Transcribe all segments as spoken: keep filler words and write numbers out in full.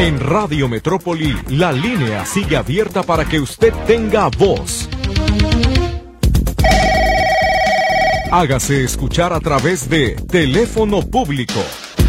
En Radio Metrópoli, la línea sigue abierta para que usted tenga voz. Hágase escuchar a través de teléfono público.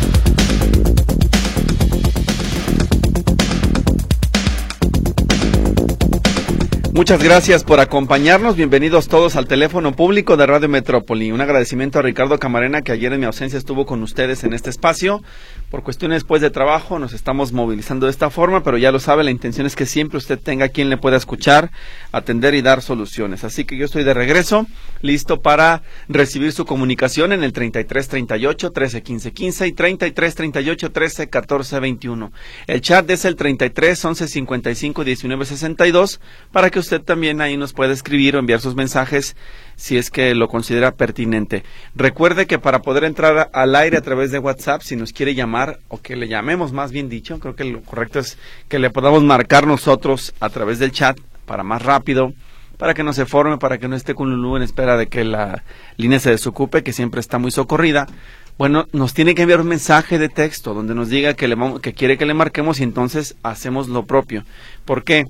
Muchas gracias por acompañarnos, bienvenidos todos al teléfono público de Radio Metrópoli. Un agradecimiento a Ricardo Camarena, que ayer en mi ausencia estuvo con ustedes en este espacio. Por cuestiones pues de trabajo nos estamos movilizando de esta forma, pero ya lo sabe, la intención es que siempre usted tenga quien le pueda escuchar, atender y dar soluciones. Así que yo estoy de regreso, listo para recibir su comunicación en el treinta y tres treinta y ocho trece quince quince y treinta y tres treinta y ocho trece catorce veintiuno. El chat es el treinta y tres once cincuenta y cinco diecinueve sesenta y dos para que usted también ahí nos pueda escribir o enviar sus mensajes si es que lo considera pertinente. Recuerde que para poder entrar al aire a través de WhatsApp, si nos quiere llamar, o que le llamemos más bien dicho, creo que lo correcto es que le podamos marcar nosotros a través del chat para más rápido, para que no se forme, para que no esté con Lulú en espera de que la línea se desocupe, que siempre está muy socorrida. Bueno, nos tiene que enviar un mensaje de texto donde nos diga que, le, que quiere que le marquemos y entonces hacemos lo propio. ¿Por qué?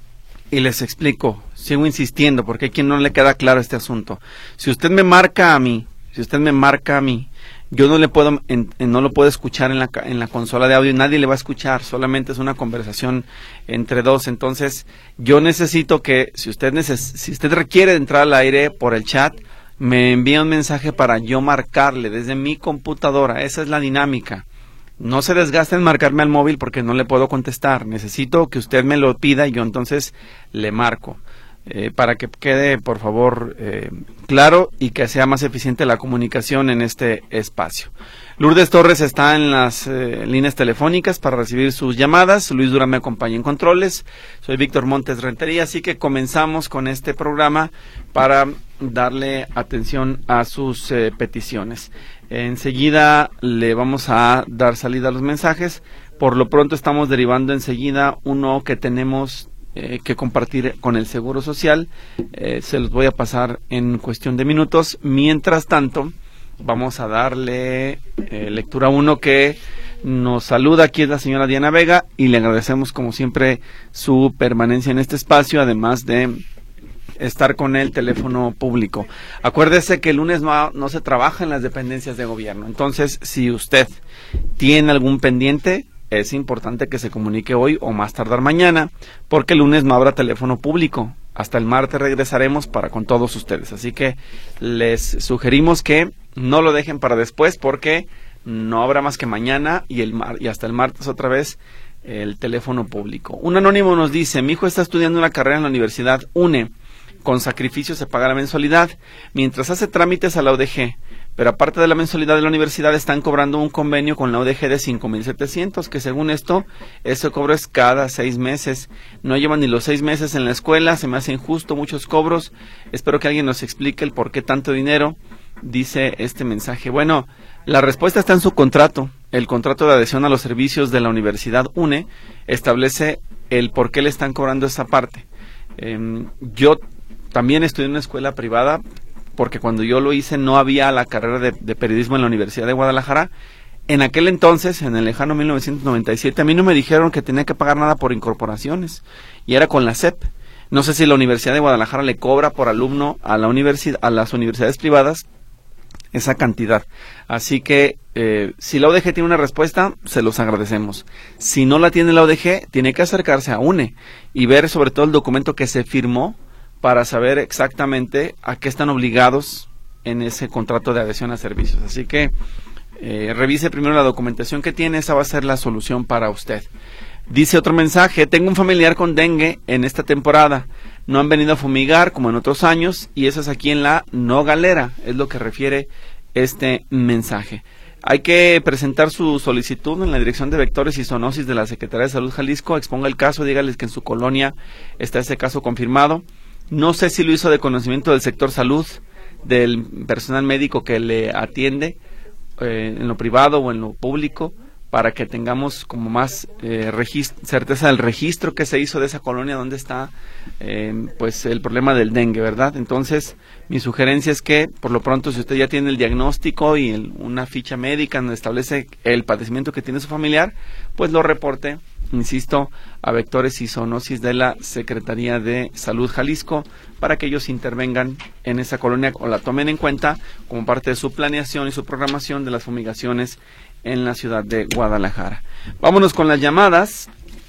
Y les explico, sigo insistiendo, porque hay quien no le queda claro este asunto. Si usted me marca a mí, si usted me marca a mí, yo no le puedo, en, en, no lo puedo escuchar en la, en la consola de audio, nadie le va a escuchar, solamente es una conversación entre dos. Entonces, yo necesito que, si usted neces si usted requiere entrar al aire por el chat, me envíe un mensaje para yo marcarle desde mi computadora. Esa es la dinámica. No se desgaste en marcarme al móvil porque no le puedo contestar. Necesito que usted me lo pida y yo entonces le marco. Eh, para que quede, por favor, eh, claro y que sea más eficiente la comunicación en este espacio. Lourdes Torres está en las eh, líneas telefónicas para recibir sus llamadas. Luis Durán me acompaña en controles. Soy Víctor Montes Rentería, así que comenzamos con este programa para darle atención a sus eh, peticiones. Enseguida le vamos a dar salida a los mensajes. Por lo pronto estamos derivando enseguida uno que tenemos eh, que compartir con el Seguro Social. Eh, se los voy a pasar en cuestión de minutos. Mientras tanto, vamos a darle eh, lectura a uno que nos saluda. Aquí es la señora Diana Vega y le agradecemos como siempre su permanencia en este espacio, además de estar con el teléfono público. Acuérdese que el lunes no, no se trabaja en las dependencias de gobierno. Entonces, si usted tiene algún pendiente, es importante que se comunique hoy o más tardar mañana, porque el lunes no habrá teléfono público. Hasta el martes regresaremos para con todos ustedes. Así que les sugerimos que no lo dejen para después, porque no habrá más que mañana y, el mar y hasta el martes otra vez el teléfono público. Un anónimo nos dice: mi hijo está estudiando una carrera en la Universidad UNE. Con sacrificio se paga la mensualidad, mientras hace trámites a la U D G, pero aparte de la mensualidad de la universidad están cobrando un convenio con la U D G de cinco mil setecientos, que según esto, ese cobro es cada seis meses. No llevan ni los seis meses en la escuela, se me hace injusto, muchos cobros. Espero que alguien nos explique el por qué tanto dinero, dice este mensaje. Bueno, la respuesta está en su contrato. El contrato de adhesión a los servicios de la Universidad UNE establece el por qué le están cobrando esa parte. Eh, yo También estudié en una escuela privada, porque cuando yo lo hice no había la carrera de, de periodismo en la Universidad de Guadalajara. En aquel entonces, en el lejano mil novecientos noventa y siete, a mí no me dijeron que tenía que pagar nada por incorporaciones, y era con la S E P. No sé si la Universidad de Guadalajara le cobra por alumno a, la universidad, a las universidades privadas esa cantidad. Así que, eh, si la U D G tiene una respuesta, se los agradecemos. Si no la tiene la U D G, tiene que acercarse a UNE y ver sobre todo el documento que se firmó para saber exactamente a qué están obligados en ese contrato de adhesión a servicios. Así que eh, revise primero la documentación que tiene, esa va a ser la solución para usted. Dice otro mensaje: tengo un familiar con dengue en esta temporada, no han venido a fumigar como en otros años, y eso es aquí en la Nogalera, es lo que refiere este mensaje. Hay que presentar su solicitud en la Dirección de Vectores y Zoonosis de la Secretaría de Salud Jalisco, exponga el caso, dígales que en su colonia está ese caso confirmado. No sé si lo hizo de conocimiento del sector salud, del personal médico que le atiende eh, en lo privado o en lo público, para que tengamos como más eh, certeza del registro que se hizo de esa colonia donde está eh, pues el problema del dengue, ¿verdad? Entonces, mi sugerencia es que, por lo pronto, si usted ya tiene el diagnóstico y el, una ficha médica donde establece el padecimiento que tiene su familiar, pues lo reporte insisto, a vectores y zoonosis de la Secretaría de Salud Jalisco para que ellos intervengan en esa colonia o la tomen en cuenta como parte de su planeación y su programación de las fumigaciones en la ciudad de Guadalajara. Vámonos con las llamadas.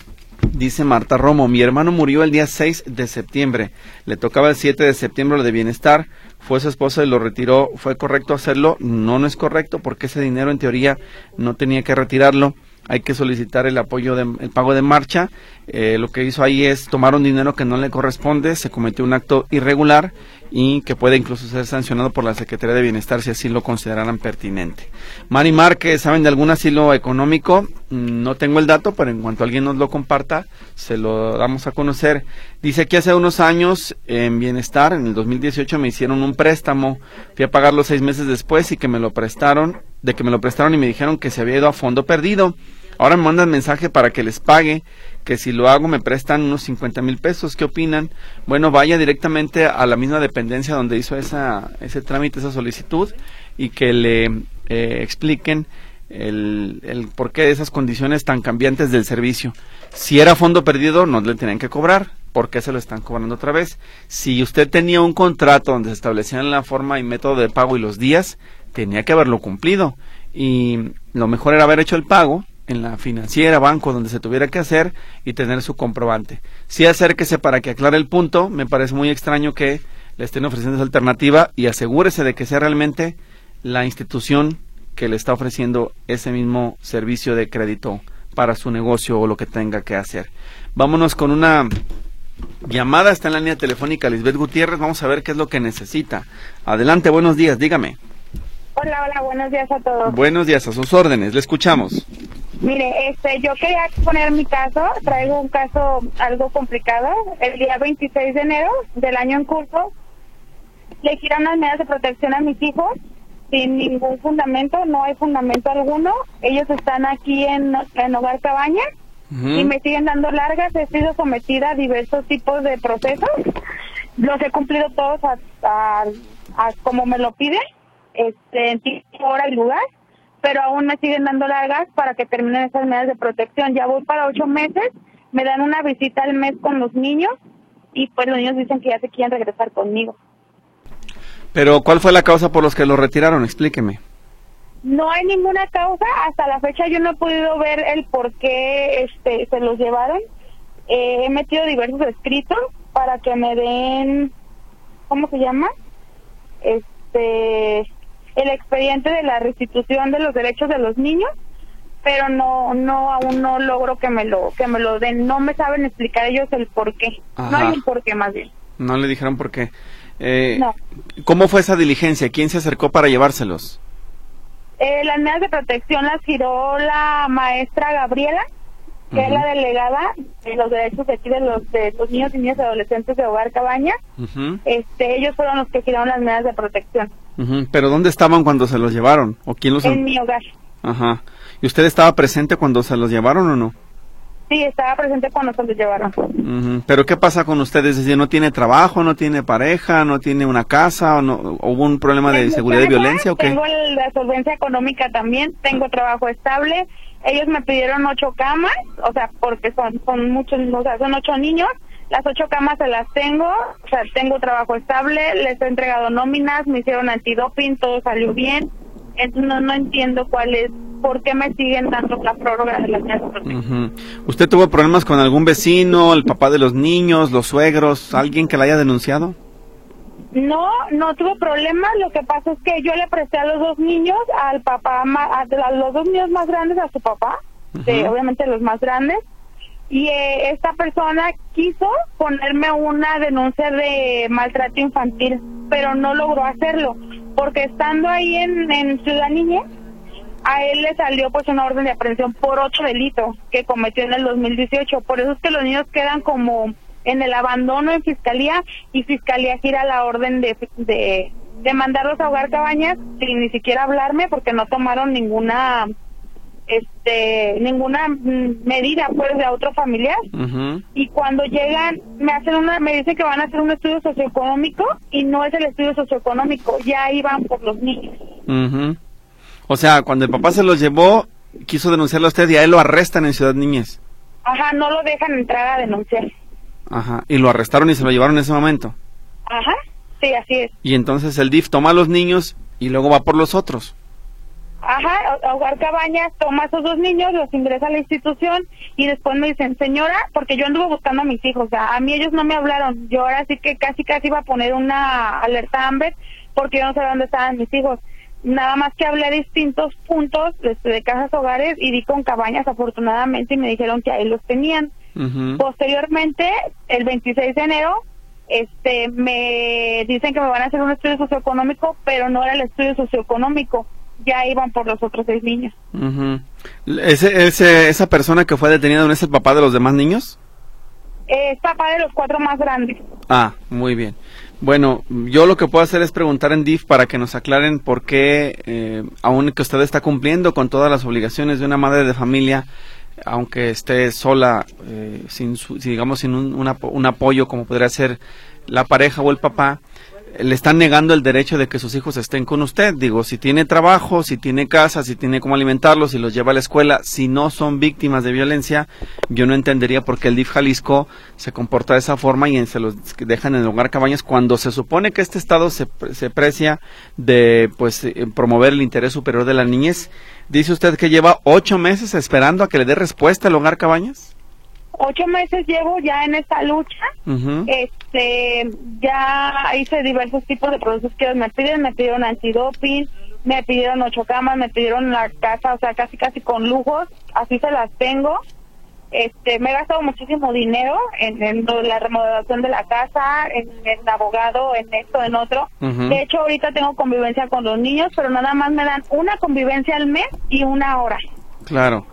Dice Marta Romo, mi hermano murió el día seis de septiembre, le tocaba el siete de septiembre lo de bienestar, fue su esposa y lo retiró, ¿fue correcto hacerlo? No, no es correcto porque ese dinero en teoría no tenía que retirarlo, hay que solicitar el apoyo, de, el pago de marcha, eh, lo que hizo ahí es tomar un dinero que no le corresponde, se cometió un acto irregular y que puede incluso ser sancionado por la Secretaría de Bienestar si así lo consideraran pertinente. Mari Márquez, ¿saben de algún asilo económico? No tengo el dato, pero en cuanto alguien nos lo comparta, se lo damos a conocer. Dice que hace unos años en Bienestar, en el dos mil dieciocho, me hicieron un préstamo, fui a pagarlo seis meses después y que me lo prestaron, de que me lo prestaron y me dijeron que se había ido a fondo perdido. Ahora me mandan mensaje para que les pague, que si lo hago me prestan unos cincuenta mil pesos, ¿qué opinan? Bueno, vaya directamente a la misma dependencia donde hizo esa ese trámite, esa solicitud, y que le eh, expliquen el, el porqué de esas condiciones tan cambiantes del servicio. Si era fondo perdido, no le tenían que cobrar, ¿por qué se lo están cobrando otra vez? Si usted tenía un contrato donde se establecían la forma y método de pago y los días, tenía que haberlo cumplido, y lo mejor era haber hecho el pago en la financiera, banco, donde se tuviera que hacer y tener su comprobante. Sí, acérquese para que aclare el punto. Me parece muy extraño que le estén ofreciendo esa alternativa y asegúrese de que sea realmente la institución que le está ofreciendo ese mismo servicio de crédito para su negocio o lo que tenga que hacer. Vámonos con una llamada. Está en la línea telefónica Lisbeth Gutiérrez. Vamos a ver qué es lo que necesita. Adelante, buenos días, dígame. Hola, hola, buenos días a todos. Buenos días, a sus órdenes, le escuchamos. Mire, este, yo quería exponer mi caso, traigo un caso algo complicado. El día veintiséis de enero del año en curso, le giran las medidas de protección a mis hijos sin ningún fundamento, no hay fundamento alguno. Ellos están aquí en, en Hogar Cabañas uh-huh. y me siguen dando largas. He sido sometida a diversos tipos de procesos, los he cumplido todos a, a, a como me lo piden, este, en tiempo, hora y lugar, pero aún me siguen dando largas para que terminen esas medidas de protección. Ya voy para ocho meses, me dan una visita al mes con los niños y pues los niños dicen que ya se quieren regresar conmigo. Pero, ¿cuál fue la causa por los que lo retiraron? Explíqueme. No hay ninguna causa, hasta la fecha yo no he podido ver el por qué este, se los llevaron. Eh, he metido diversos escritos para que me den, ¿cómo se llama? Este... el expediente de la restitución de los derechos de los niños, pero no no aún no logro que me lo que me lo den, no me saben explicar ellos el por qué. Ajá. No hay un por qué, más bien. No le dijeron por qué. Eh, no. ¿Cómo fue esa diligencia? ¿Quién se acercó para llevárselos? Eh, las medidas de protección las giró la maestra Gabriela, que uh-huh. es la delegada de los derechos de aquí de los de los niños y niñas y adolescentes de Hogar Cabañas. Uh-huh. Este, ellos fueron los que giraron las medidas de protección. Uh-huh. ¿Pero dónde estaban cuando se los llevaron? ¿O quién los... En mi hogar. Ajá. ¿Y usted estaba presente cuando se los llevaron o no? Sí, estaba presente cuando se los llevaron. Uh-huh. ¿Pero qué pasa con ustedes? Es decir, ¿no tiene trabajo, no tiene pareja, no tiene una casa, o no, hubo un problema de seguridad y violencia o qué? Tengo la solvencia económica también, tengo trabajo estable. Ellos me pidieron ocho camas, o sea, porque son son muchos, o sea, son ocho niños. Las ocho camas se las tengo, o sea, tengo trabajo estable, les he entregado nóminas, me hicieron antidoping, todo salió bien. Entonces no, no entiendo cuál es, por qué me siguen dando la prórroga de las medidas de protección. Uh-huh. ¿Usted tuvo problemas con algún vecino, el papá de los niños, los suegros, alguien que la haya denunciado? No, no tuve problemas, lo que pasa es que yo le presté a los dos niños, al papá, a, a los dos niños más grandes a su papá, uh-huh. de, obviamente los más grandes, y eh, esta persona quiso ponerme una denuncia de maltrato infantil, pero no logró hacerlo, porque estando ahí en, en Ciudad Niñez, a él le salió pues una orden de aprehensión por otro delito que cometió en el dos mil dieciocho, por eso es que los niños quedan como en el abandono en Fiscalía, y Fiscalía gira la orden de, de, de mandarlos a Hogar Cabañas sin ni siquiera hablarme, porque no tomaron ninguna este ninguna medida pues de otro familiar. Uh-huh. Y cuando llegan me hacen una me dicen que van a hacer un estudio socioeconómico y no es el estudio socioeconómico, ya iban por los niños. Uh-huh. O sea, cuando el papá se los llevó, quiso denunciarlo a usted y a él lo arrestan en Ciudad Niñez. Ajá, no lo dejan entrar a denunciar. Ajá, y lo arrestaron y se lo llevaron en ese momento. Ajá, sí, así es. Y entonces el D I F toma a los niños y luego va por los otros. Ajá, Hogar Cabañas toma a esos dos niños, los ingresa a la institución y después me dicen, señora, porque yo anduve buscando a mis hijos, o sea, a mí ellos no me hablaron, yo ahora sí que casi casi iba a poner una alerta Amber porque yo no sabía dónde estaban mis hijos. Nada más que hablé a distintos puntos de, de casas hogares y di con Cabañas afortunadamente y me dijeron que ahí los tenían. Uh-huh. Posteriormente, el veintiséis de enero, este, me dicen que me van a hacer un estudio socioeconómico, pero no era el estudio socioeconómico, ya iban por los otros seis niños. Uh-huh. ¿Ese, ese, ¿Esa persona que fue detenida no es el papá de los demás niños? Es papá de los cuatro más grandes. Ah, muy bien. Bueno, yo lo que puedo hacer es preguntar en D I F para que nos aclaren por qué, eh, aun que usted está cumpliendo con todas las obligaciones de una madre de familia, aunque esté sola, eh, sin su, digamos sin un, una, un apoyo como podría ser la pareja o el papá, le están negando el derecho de que sus hijos estén con usted. Digo, si tiene trabajo, si tiene casa, si tiene cómo alimentarlos, si los lleva a la escuela, si no son víctimas de violencia, yo no entendería por qué el D I F Jalisco se comporta de esa forma y se los dejan en el Hogar Cabañas cuando se supone que este estado se, se precia de pues promover el interés superior de la niñez. Dice usted que lleva ocho meses esperando a que le dé respuesta el Hogar Cabañas. Ocho meses llevo ya en esta lucha. Uh-huh. Este, ya hice diversos tipos de productos que me piden, me pidieron antidoping, me pidieron ocho camas, me pidieron la casa, o sea, casi casi con lujos, así se las tengo. Este, me he gastado muchísimo dinero en, en la remodelación de la casa, en el abogado, en esto, en otro. Uh-huh. De hecho, ahorita tengo convivencia con los niños, pero nada más me dan una convivencia al mes y una hora. Claro.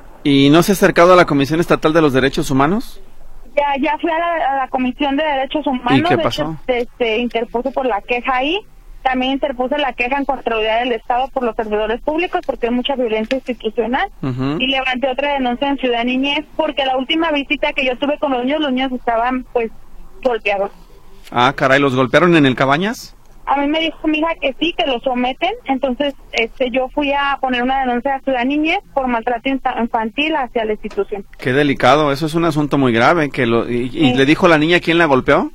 ¿Y no se ha acercado a la Comisión Estatal de los Derechos Humanos? Ya, ya fui a la, a la Comisión de Derechos Humanos. ¿Y qué pasó? De hecho, este, interpuso por la queja ahí. También interpuse la queja en Contraloría del Estado por los servidores públicos porque hay mucha violencia institucional. Uh-huh. Y levanté otra denuncia en Ciudad Niñez porque la última visita que yo tuve con los niños, los niños estaban, pues, golpeados. Ah, caray, ¿los golpearon en el Cabañas? A mí me dijo mi hija que sí, que lo someten, entonces este yo fui a poner una denuncia a Ciudad Niñez por maltrato infantil hacia la institución. Qué delicado, eso es un asunto muy grave. que lo ¿Y, y sí. le dijo la niña quién la golpeó?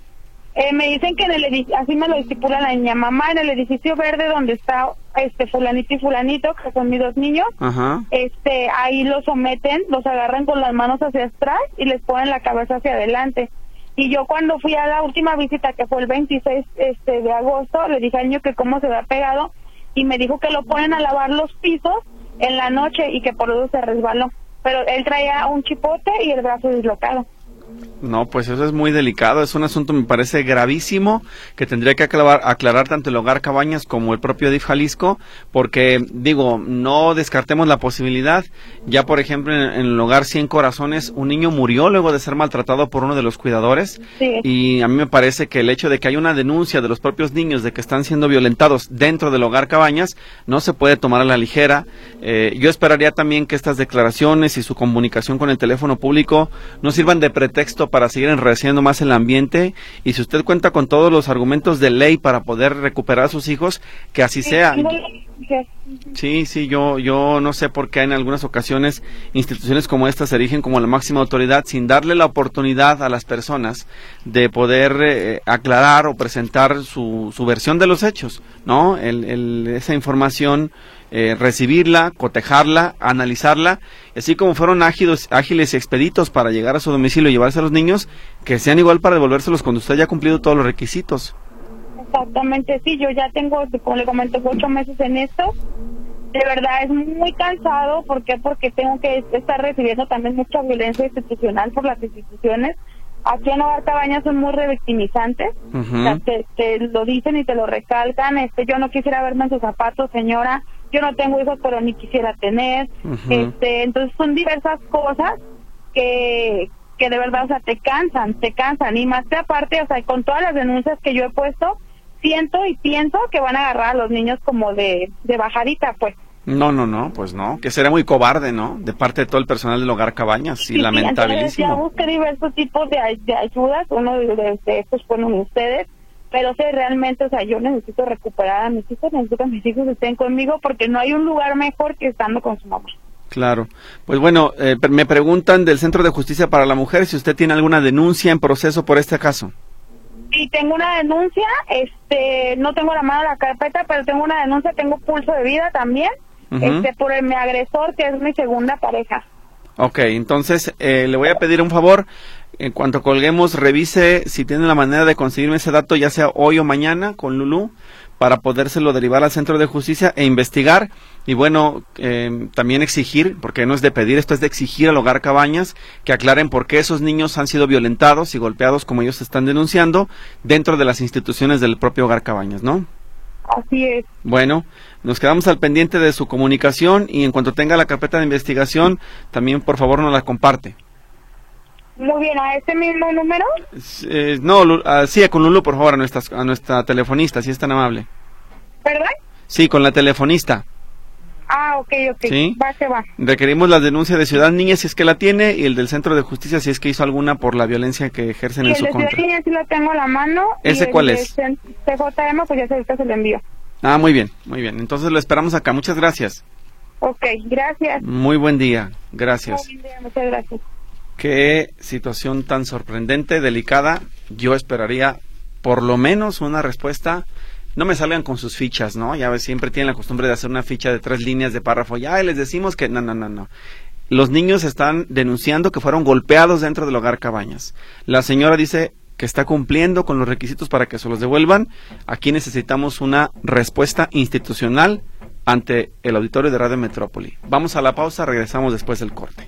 Eh, me dicen que en el edificio, así me lo estipula la niña, mamá, en el edificio verde donde está este fulanito y fulanito, que son mis dos niños, ajá, este ahí los someten, los agarran con las manos hacia atrás y les ponen la cabeza hacia adelante. Y yo cuando fui a la última visita, que fue el veintiséis este, de agosto, le dije al niño que cómo se había pegado y me dijo que lo ponen a lavar los pisos en la noche y que por eso se resbaló. Pero él traía un chipote y el brazo dislocado. No, pues eso es muy delicado, es un asunto me parece gravísimo que tendría que aclarar, aclarar tanto el Hogar Cabañas como el propio D I F Jalisco, porque digo, no descartemos la posibilidad, ya por ejemplo en, en el Hogar Cien Corazones un niño murió luego de ser maltratado por uno de los cuidadores, sí. Y a mí me parece que el hecho de que hay una denuncia de los propios niños de que están siendo violentados dentro del Hogar Cabañas no se puede tomar a la ligera. Eh, yo esperaría también que estas declaraciones y su comunicación con el teléfono público no sirvan de pretexto para seguir enrareciendo más el ambiente, y si usted cuenta con todos los argumentos de ley para poder recuperar a sus hijos, que así sea. Sí, sí, yo yo no sé por qué en algunas ocasiones instituciones como esta se erigen como la máxima autoridad sin darle la oportunidad a las personas de poder eh, aclarar o presentar su, su versión de los hechos, ¿no? El, el, esa información, eh, recibirla, cotejarla, analizarla, así como fueron ágiles, ágiles y expeditos para llegar a su domicilio y llevarse a los niños, que sean igual para devolvérselos cuando usted ya ha cumplido todos los requisitos. Exactamente, sí, yo ya tengo, como le comenté, ocho meses en esto. De verdad es muy cansado. ¿Por qué? Porque tengo que estar recibiendo también mucha violencia institucional por las instituciones. Aquí en Hogar Cabañas son muy revictimizantes. Uh-huh. O sea, te, te lo dicen y te lo recalcan. Este, yo no quisiera verme en sus zapatos, señora. Yo no tengo hijos, pero ni quisiera tener. Uh-huh. Este, entonces son diversas cosas que que de verdad, o sea, te cansan, te cansan. Y más que aparte, o sea, con todas las denuncias que yo he puesto, siento y pienso que van a agarrar a los niños como de, de bajadita, pues. No, no, no, pues no, que será muy cobarde, ¿no? De parte de todo el personal del Hogar Cabañas, sí, sí, lamentabilísimo. Ya busqué diversos tipos de, de ayudas, uno de, de, de estos fueron ustedes, pero sé realmente, o sea, yo necesito recuperar a mis hijos, necesito que mis hijos estén conmigo porque no hay un lugar mejor que estando con su mamá. Claro. Pues bueno, eh, me preguntan del Centro de Justicia para la Mujer si usted tiene alguna denuncia en proceso por este caso. Sí, tengo una denuncia, este, no tengo la mano en la carpeta, pero tengo una denuncia, tengo pulso de vida también, uh-huh. este, por el, mi agresor, que es mi segunda pareja. Ok, entonces eh, le voy a pedir un favor, en cuanto colguemos, revise si tiene la manera de conseguirme ese dato, ya sea hoy o mañana, con Lulú, para podérselo derivar al Centro de Justicia e investigar, y bueno, eh, también exigir, porque no es de pedir, esto es de exigir al Hogar Cabañas, que aclaren por qué esos niños han sido violentados y golpeados como ellos están denunciando, dentro de las instituciones del propio Hogar Cabañas, ¿no? Así es. Bueno, nos quedamos al pendiente de su comunicación, y en cuanto tenga la carpeta de investigación, también por favor nos la comparte. Muy bien, ¿a este mismo número? Eh, no, uh, sí, con Lulú, por favor, a nuestra, a nuestra telefonista, si es tan amable. ¿Perdón? Sí, con la telefonista. Ah, ok, ok, ¿Sí? Va que va. Requerimos la denuncia de Ciudad Niña si es que la tiene, y el del Centro de Justicia si es que hizo alguna por la violencia que ejercen y en su contra. El de Ciudad Niña sí lo tengo a la mano. ¿Ese y cuál el es? C J M, pues ya se, ahorita se lo envío. Ah, muy bien, muy bien. Entonces lo esperamos acá. Muchas gracias. Ok, gracias. Muy buen día. Gracias. Muy buen día, muchas gracias. Qué situación tan sorprendente, delicada. Yo esperaría por lo menos una respuesta. No me salgan con sus fichas, ¿no? Ya ves, siempre tienen la costumbre de hacer una ficha de tres líneas de párrafo. Ya les decimos que no, no, no, no. Los niños están denunciando que fueron golpeados dentro del Hogar Cabañas. La señora dice que está cumpliendo con los requisitos para que se los devuelvan. Aquí necesitamos una respuesta institucional ante el auditorio de Radio Metrópoli. Vamos a la pausa, regresamos después del corte.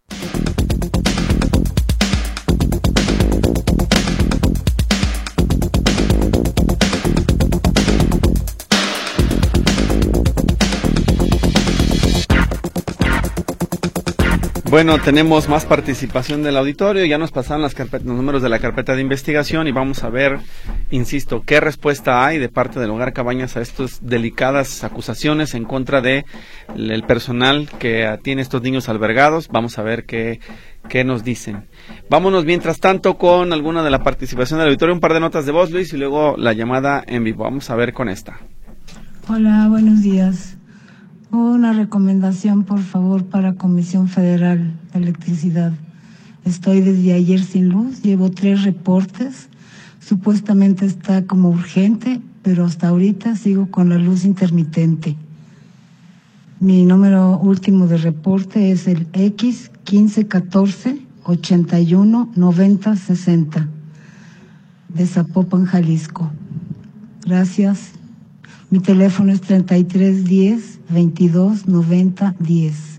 Bueno, tenemos más participación del auditorio, ya nos pasaron las carpet- los números de la carpeta de investigación y vamos a ver, insisto, qué respuesta hay de parte del Hogar Cabañas a estas delicadas acusaciones en contra de el personal que tiene estos niños albergados. Vamos a ver qué, qué nos dicen. Vámonos mientras tanto con alguna de la participación del auditorio, un par de notas de voz, Luis, y luego la llamada en vivo. Vamos a ver con esta. Hola, buenos días. Una recomendación, por favor, para Comisión Federal de Electricidad. Estoy desde ayer sin luz, llevo tres reportes. Supuestamente está como urgente, pero hasta ahorita sigo con la luz intermitente. Mi número último de reporte es el X quince catorce ochenta y uno noventa sesenta de Zapopan, Jalisco. Gracias. Mi teléfono es treinta y tres diez veintidós noventa diez.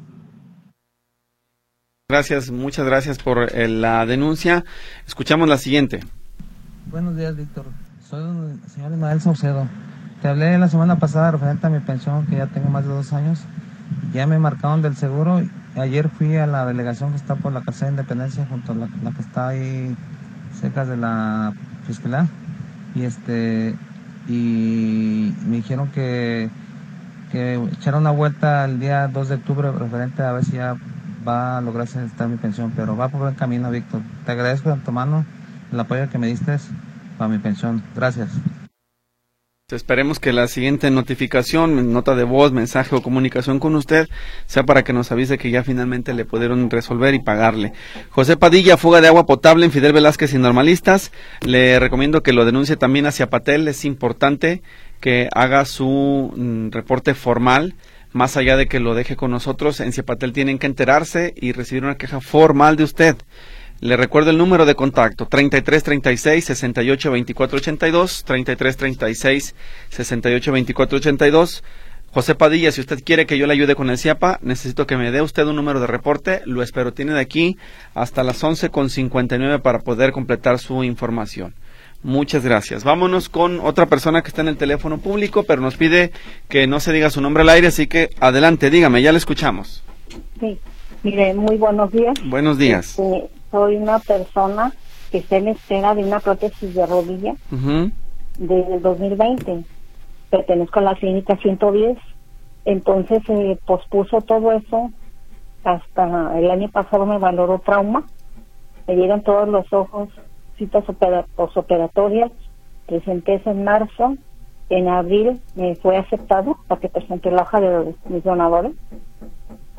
Gracias, muchas gracias por eh, la denuncia. Escuchamos la siguiente. Buenos días, Víctor. Soy el señor Ismael Saucedo. Te hablé la semana pasada referente a mi pensión, que ya tengo más de dos años. Ya me marcaron del seguro. Ayer fui a la delegación que está por la Calzada de Independencia, junto a la, la que está ahí cerca de la Fiscalía. Y este... y me dijeron que, que echara una vuelta el día dos de octubre referente a ver si ya va a lograrse estar mi pensión, pero va por buen camino, Víctor. Te agradezco de antemano el apoyo que me diste para mi pensión. Gracias. Esperemos que la siguiente notificación, nota de voz, mensaje o comunicación con usted sea para que nos avise que ya finalmente le pudieron resolver y pagarle. José Padilla, fuga de agua potable en Fidel Velázquez y Normalistas. Le recomiendo que lo denuncie también hacia Patel. Es importante que haga su mm, reporte formal. Más allá de que lo deje con nosotros, en Ciapatel tienen que enterarse y recibir una queja formal de usted. Le recuerdo el número de contacto, treinta y tres treinta y seis sesenta y ocho veinticuatro ochenta y dos, treinta y tres treinta y seis sesenta y ocho veinticuatro ochenta y dos. José Padilla, si usted quiere que yo le ayude con el CIAPA, necesito que me dé usted un número de reporte, lo espero. Tiene de aquí hasta las once con cincuenta y nueve para poder completar su información. Muchas gracias. Vámonos con otra persona que está en el teléfono público, pero nos pide que no se diga su nombre al aire, así que adelante, dígame, ya le escuchamos. Sí, mire, muy buenos días. Buenos días. Este, soy una persona que está en espera de una prótesis de rodilla uh-huh. desde el dos mil veinte. Pertenezco a la clínica ciento diez. Entonces se eh, pospuso todo eso hasta el año pasado. Me valoró trauma. Me dieron todos los ojos, citas posoperatorias. Presenté eso en marzo. En abril me fue aceptado para que presenté la hoja de mis donadores.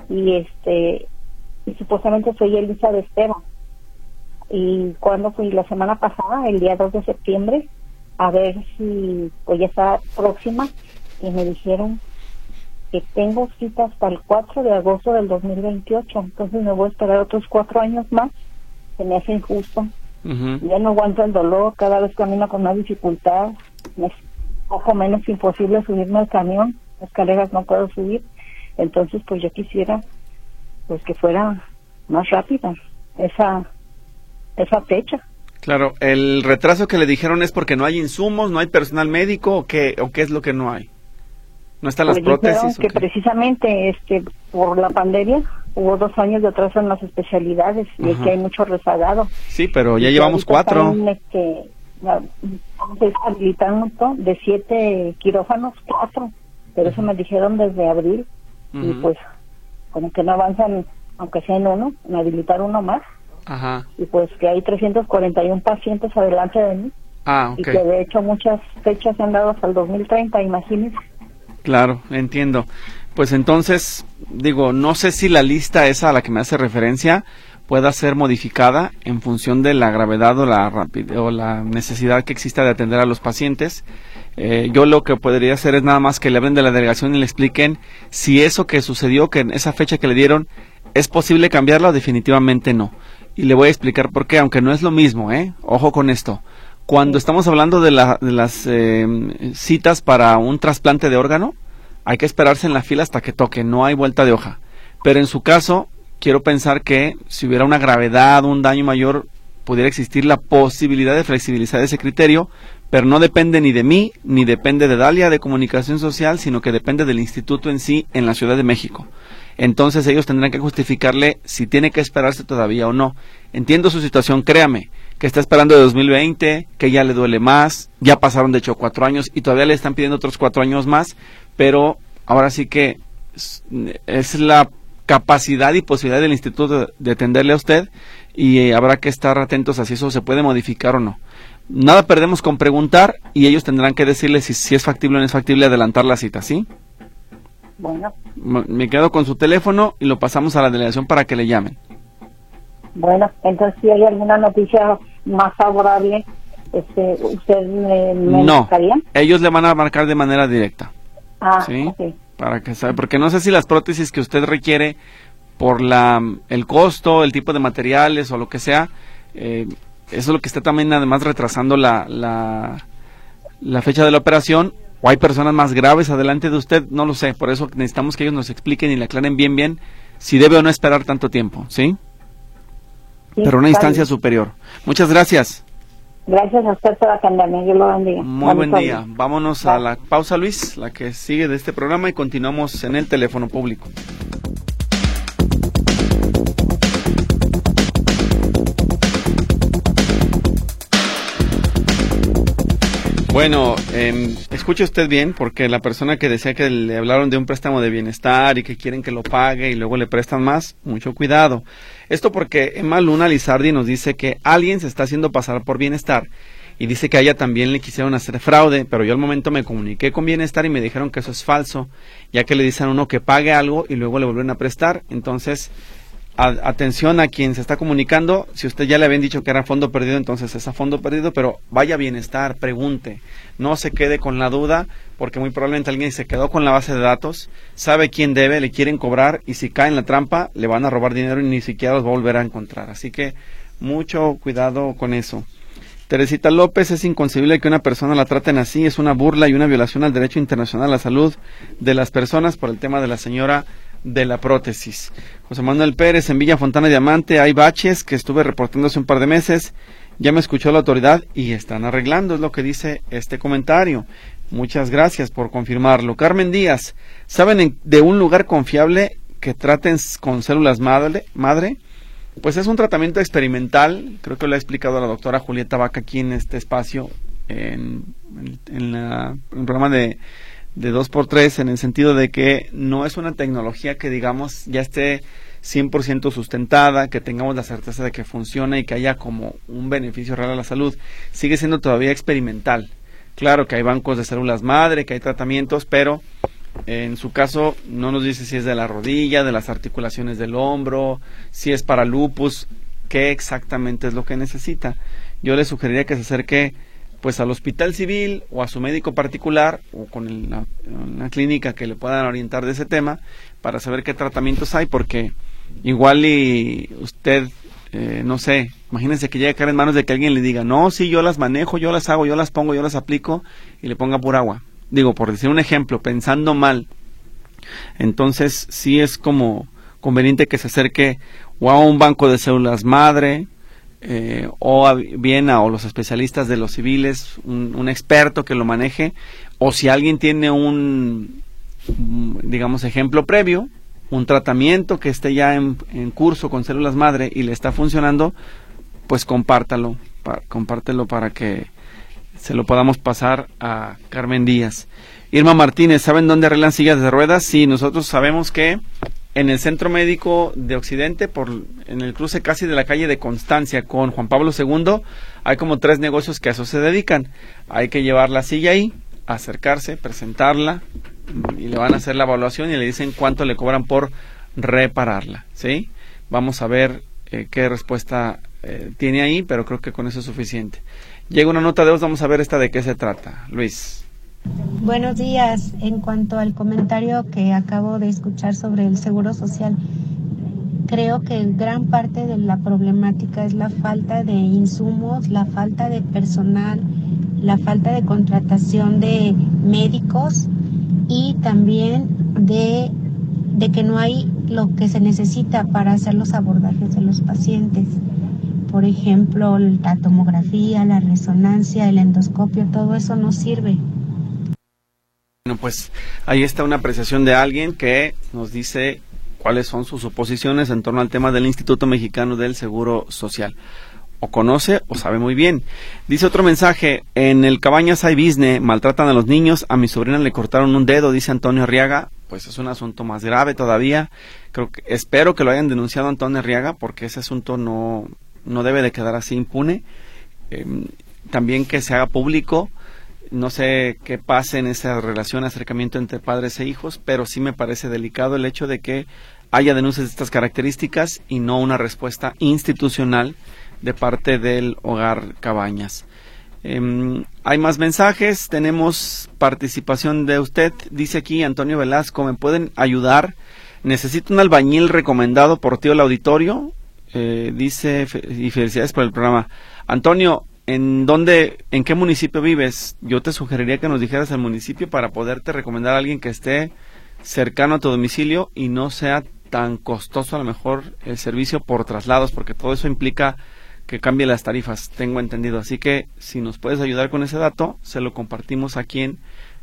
y este y supuestamente soy Elisa de Esteban. Y cuando fui la semana pasada, el día dos de septiembre, a ver si pues ya está próxima, y me dijeron que tengo cita hasta el cuatro de agosto del dos mil veintiocho, entonces me voy a esperar otros cuatro años más. Se me hace injusto. Uh-huh. Ya no aguanto el dolor, cada vez camino con más dificultad, es poco menos imposible subirme al camión, escaleras no puedo subir, entonces pues yo quisiera pues que fuera más rápida esa esa fecha. Claro, el retraso que le dijeron es porque no hay insumos, no hay personal médico, o qué, o qué es lo que no hay. ¿No están las pues prótesis? Que precisamente este por la pandemia hubo dos años de atraso en las especialidades. Ajá. Y es que hay mucho rezagado. Sí, pero ya y llevamos cuatro. Están, este, habilitando de siete quirófanos, cuatro. Pero eso me dijeron desde abril. Uh-huh. Y pues, como que no avanzan, aunque sea en uno, en habilitar uno más. Ajá. Y pues que hay trescientos cuarenta y uno pacientes adelante de mí. Ah, ok. Y que de hecho muchas fechas se han dado hasta el dos mil treinta, imagínense. Claro, entiendo. Pues entonces, digo, no sé si la lista esa a la que me hace referencia pueda ser modificada en función de la gravedad o la rapidez o la necesidad que exista de atender a los pacientes. Eh, yo lo que podría hacer es nada más que le hablen de la delegación y le expliquen si eso que sucedió, que en esa fecha que le dieron, es posible cambiarla o definitivamente no. Y le voy a explicar por qué, aunque no es lo mismo, ¿eh? Ojo con esto. Cuando estamos hablando de, la, de las eh, citas para un trasplante de órgano, hay que esperarse en la fila hasta que toque, no hay vuelta de hoja. Pero en su caso, quiero pensar que si hubiera una gravedad, un daño mayor, pudiera existir la posibilidad de flexibilizar ese criterio, pero no depende ni de mí, ni depende de Dalia de Comunicación Social, sino que depende del instituto en sí, en la Ciudad de México. Entonces ellos tendrán que justificarle si tiene que esperarse todavía o no. Entiendo su situación, créame, que está esperando de dos mil veinte, que ya le duele más, ya pasaron de hecho cuatro años y todavía le están pidiendo otros cuatro años más, pero ahora sí que es la capacidad y posibilidad del instituto de, de atenderle a usted y eh, habrá que estar atentos a si eso se puede modificar o no. Nada perdemos con preguntar y ellos tendrán que decirle si, si es factible o no es factible adelantar la cita, ¿sí? Bueno. Me quedo con su teléfono y lo pasamos a la delegación para que le llamen. Bueno, entonces si hay alguna noticia más favorable, este, ¿usted me, me no, marcaría? Ellos le van a marcar de manera directa. Ah, ¿sí? Okay. Para que sabe, porque no sé si las prótesis que usted requiere por la el costo, el tipo de materiales o lo que sea, eh, eso es lo que está también además retrasando la, la, la fecha de la operación, o hay personas más graves adelante de usted, no lo sé, por eso necesitamos que ellos nos expliquen y le aclaren bien bien si debe o no esperar tanto tiempo, ¿sí? Sí, pero una instancia bien. Superior. Muchas gracias. Gracias a usted por atenderme, yo lo bendiga. Muy buen día. Vámonos Bye. a la pausa, Luis, la que sigue de este programa, y continuamos en el teléfono público. Bueno, eh, escuche usted bien, porque la persona que decía que le hablaron de un préstamo de bienestar y que quieren que lo pague y luego le prestan más, mucho cuidado. Esto porque Emma Luna Lizardi nos dice que alguien se está haciendo pasar por Bienestar y dice que a ella también le quisieron hacer fraude, pero yo al momento me comuniqué con Bienestar y me dijeron que eso es falso, ya que le dicen a uno que pague algo y luego le vuelven a prestar. Entonces, a, atención a quien se está comunicando, si usted ya le habían dicho que era fondo perdido, entonces es a fondo perdido, pero vaya a Bienestar, pregunte, no se quede con la duda, porque muy probablemente alguien se quedó con la base de datos, sabe quién debe, le quieren cobrar, y si cae en la trampa, le van a robar dinero y ni siquiera los va a volver a encontrar. Así que mucho cuidado con eso. Teresita López, es inconcebible que una persona la traten así, es una burla y una violación al derecho internacional a la salud de las personas por el tema de la señora de la prótesis. José Manuel Pérez, en Villa Fontana Diamante hay baches que estuve reportando hace un par de meses, ya me escuchó la autoridad y están arreglando, es lo que dice este comentario. Muchas gracias por confirmarlo. Carmen Díaz, ¿saben de un lugar confiable que traten con células madre? madre? Pues es un tratamiento experimental, creo que lo ha explicado la doctora Julieta Vaca aquí en este espacio, en, en, en, la, en el programa de, de dos por tres, en el sentido de que no es una tecnología que digamos ya esté cien por ciento sustentada, que tengamos la certeza de que funciona y que haya como un beneficio real a la salud. Sigue siendo todavía experimental. Claro que hay bancos de células madre, que hay tratamientos, pero En su caso, no nos dice si es de la rodilla, de las articulaciones del hombro, si es para lupus, qué exactamente es lo que necesita. Yo le sugeriría que se acerque pues al hospital civil o a su médico particular o con el, la, una clínica que le puedan orientar de ese tema para saber qué tratamientos hay, porque igual y usted, eh, no sé, imagínense que llegue a caer en manos de que alguien le diga, no, sí, yo las manejo, yo las hago, yo las pongo, yo las aplico, y le ponga pura agua. Digo, por decir un ejemplo, pensando mal. Entonces, sí es como conveniente que se acerque o a un banco de células madre, eh, o a, bien a o los especialistas de los civiles, un, un experto que lo maneje, o si alguien tiene un, digamos, ejemplo previo, un tratamiento que esté ya en, en curso con células madre y le está funcionando, pues compártalo, pa, compártelo para que se lo podamos pasar a Carmen Díaz. Irma Martínez, ¿saben dónde arreglan sillas de ruedas? Sí, nosotros sabemos que en el Centro Médico de Occidente, por en el cruce casi de la calle de Constancia con Juan Pablo segundo, hay como tres negocios que a eso se dedican. Hay que llevar la silla ahí, acercarse, presentarla, y le van a hacer la evaluación y le dicen cuánto le cobran por repararla, ¿sí? Vamos a ver eh, qué respuesta eh, tiene ahí, pero creo que con eso es suficiente. Llega una nota de voz, vamos a ver esta de qué se trata. Luis. Buenos días. En cuanto al comentario que acabo de escuchar sobre el Seguro Social, creo que gran parte de la problemática es la falta de insumos, la falta de personal, la falta de contratación de médicos y también de, de que no hay lo que se necesita para hacer los abordajes de los pacientes. Por ejemplo, la tomografía, la resonancia, el endoscopio, todo eso no sirve. Bueno, pues ahí está una apreciación de alguien que nos dice cuáles son sus suposiciones en torno al tema del Instituto Mexicano del Seguro Social. O conoce o sabe muy bien. Dice otro mensaje, en el Cabañas hay business, maltratan a los niños, a mi sobrina le cortaron un dedo, dice Antonio Arriaga. Pues es un asunto más grave todavía. Creo que, espero que lo hayan denunciado a Antonio Arriaga, porque ese asunto no, no debe de quedar así impune. Eh, también que se haga público. No sé qué pase en esa relación, acercamiento entre padres e hijos, pero sí me parece delicado el hecho de que haya denuncias de estas características y no una respuesta institucional de parte del Hogar Cabañas. Eh, hay más mensajes, tenemos participación de usted, dice aquí Antonio Velasco, ¿me pueden ayudar? Necesito un albañil recomendado por tío el auditorio, eh, dice, y felicidades por el programa. Antonio, ¿en dónde, en qué municipio vives? Yo te sugeriría que nos dijeras el municipio para poderte recomendar a alguien que esté cercano a tu domicilio y no sea tan costoso a lo mejor el servicio por traslados, porque todo eso implica que cambie las tarifas, tengo entendido. Así que si nos puedes ayudar con ese dato, se lo compartimos a quien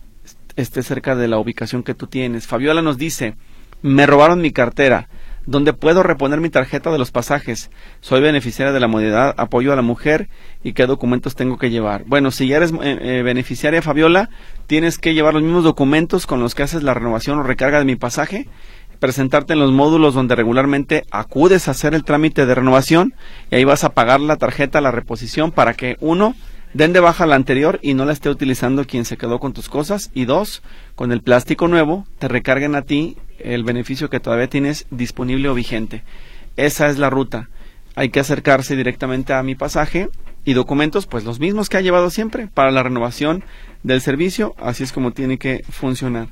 esté cerca de la ubicación que tú tienes. Fabiola nos dice, me robaron mi cartera, ¿dónde puedo reponer mi tarjeta de los pasajes? Soy beneficiaria de la modalidad apoyo a la mujer y qué documentos tengo que llevar. Bueno, si ya eres eh, eh, beneficiaria, Fabiola, tienes que llevar los mismos documentos con los que haces la renovación o recarga de mi pasaje, presentarte en los módulos donde regularmente acudes a hacer el trámite de renovación y ahí vas a pagar la tarjeta, la reposición, para que uno, den de baja la anterior y no la esté utilizando quien se quedó con tus cosas, y dos, con el plástico nuevo te recarguen a ti el beneficio que todavía tienes disponible o vigente. Esa es la ruta. Hay que acercarse directamente a mi pasaje y documentos, pues los mismos que ha llevado siempre para la renovación del servicio, así es como tiene que funcionar.